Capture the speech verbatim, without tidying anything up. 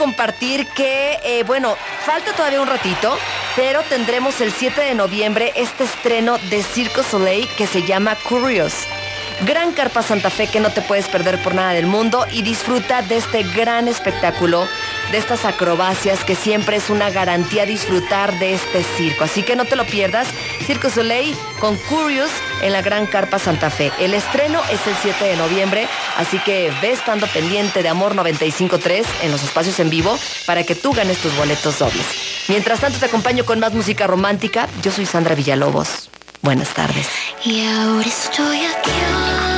Compartir que, eh, bueno, falta todavía un ratito, pero tendremos el siete de noviembre este estreno de Cirque du Soleil que se llama Curious. Gran carpa Santa Fe que no te puedes perder por nada del mundo y disfruta de este gran espectáculo, de estas acrobacias que siempre es una garantía disfrutar de este circo. Así que no te lo pierdas, Cirque du Soleil con Curious en la Gran Carpa Santa Fe. El estreno es el siete de noviembre, así que ve estando pendiente de Amor noventa y cinco punto tres en los espacios en vivo para que tú ganes tus boletos dobles. Mientras tanto te acompaño con más música romántica. Yo soy Sandra Villalobos. Buenas tardes. Y ahora estoy aquí.